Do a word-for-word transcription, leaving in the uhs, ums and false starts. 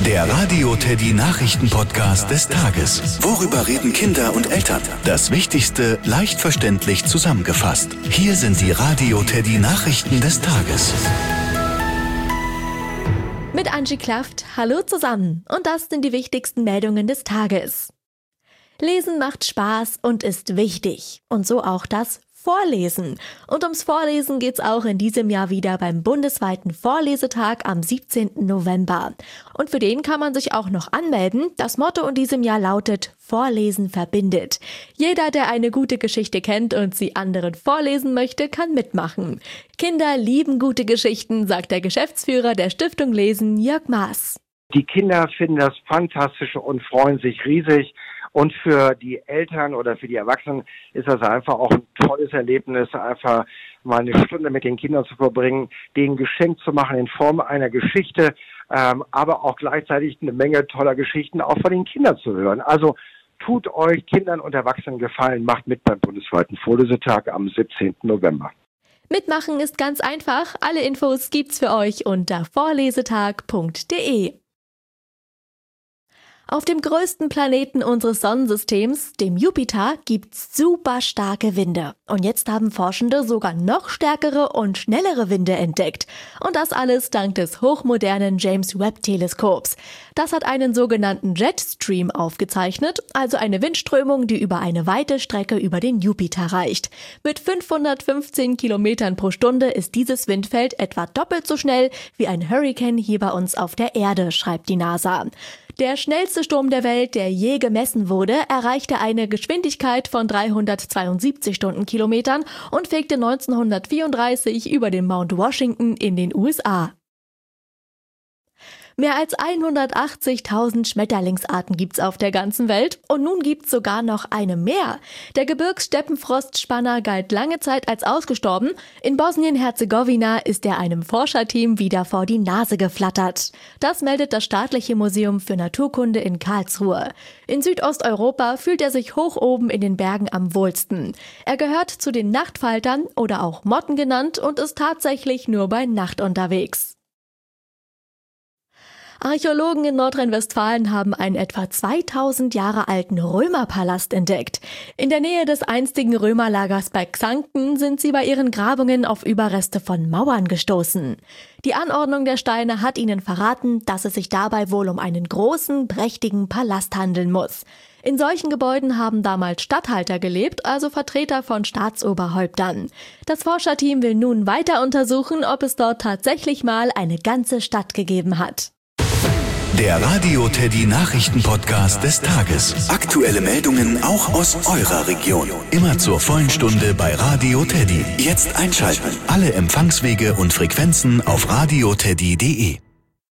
Der Radio Teddy Nachrichten-Podcast des Tages. Worüber reden Kinder und Eltern? Das Wichtigste leicht verständlich zusammengefasst. Hier sind die Radio Teddy Nachrichten des Tages. Mit Angie Klaft, hallo zusammen. Und das sind die wichtigsten Meldungen des Tages. Lesen macht Spaß und ist wichtig. Und so auch das Vorlesen. Und ums Vorlesen geht's auch in diesem Jahr wieder beim bundesweiten Vorlesetag am siebzehnten November. Und für den kann man sich auch noch anmelden. Das Motto in diesem Jahr lautet: Vorlesen verbindet. Jeder, der eine gute Geschichte kennt und sie anderen vorlesen möchte, kann mitmachen. Kinder lieben gute Geschichten, sagt der Geschäftsführer der Stiftung Lesen, Jörg Maas. Die Kinder finden das fantastisch und freuen sich riesig. Und für die Eltern oder für die Erwachsenen ist das einfach auch ein tolles Erlebnis, einfach mal eine Stunde mit den Kindern zu verbringen, denen ein Geschenk zu machen in Form einer Geschichte, ähm, aber auch gleichzeitig eine Menge toller Geschichten auch von den Kindern zu hören. Also tut euch Kindern und Erwachsenen Gefallen, macht mit beim bundesweiten Vorlesetag am siebzehnten November. Mitmachen ist ganz einfach. Alle Infos gibt's für euch unter vorlesetag punkt de. Auf dem größten Planeten unseres Sonnensystems, dem Jupiter, gibt's super starke Winde. Und jetzt haben Forschende sogar noch stärkere und schnellere Winde entdeckt. Und das alles dank des hochmodernen James-Webb-Teleskops. Das hat einen sogenannten Jetstream aufgezeichnet, also eine Windströmung, die über eine weite Strecke über den Jupiter reicht. Mit fünfhundertfünfzehn Kilometern pro Stunde ist dieses Windfeld etwa doppelt so schnell wie ein Hurrikan hier bei uns auf der Erde, schreibt die NASA. Der schnellste Sturm der Welt, der je gemessen wurde, erreichte eine Geschwindigkeit von dreihundertzweiundsiebzig Stundenkilometern und fegte neunzehnhundertvierunddreißig über den Mount Washington in den U S A. Mehr als hundertachtzigtausend Schmetterlingsarten gibt's auf der ganzen Welt und nun gibt's sogar noch eine mehr. Der Gebirgssteppenfrostspanner galt lange Zeit als ausgestorben. In Bosnien-Herzegowina ist er einem Forscherteam wieder vor die Nase geflattert. Das meldet das Staatliche Museum für Naturkunde in Karlsruhe. In Südosteuropa fühlt er sich hoch oben in den Bergen am wohlsten. Er gehört zu den Nachtfaltern oder auch Motten genannt und ist tatsächlich nur bei Nacht unterwegs. Archäologen in Nordrhein-Westfalen haben einen etwa zweitausend Jahre alten Römerpalast entdeckt. In der Nähe des einstigen Römerlagers bei Xanten sind sie bei ihren Grabungen auf Überreste von Mauern gestoßen. Die Anordnung der Steine hat ihnen verraten, dass es sich dabei wohl um einen großen, prächtigen Palast handeln muss. In solchen Gebäuden haben damals Statthalter gelebt, also Vertreter von Staatsoberhäuptern. Das Forscherteam will nun weiter untersuchen, ob es dort tatsächlich mal eine ganze Stadt gegeben hat. Der Radio Teddy Nachrichten-Podcast des Tages. Aktuelle Meldungen auch aus eurer Region. Immer zur vollen Stunde bei Radio Teddy. Jetzt einschalten. Alle Empfangswege und Frequenzen auf radio teddy punkt de.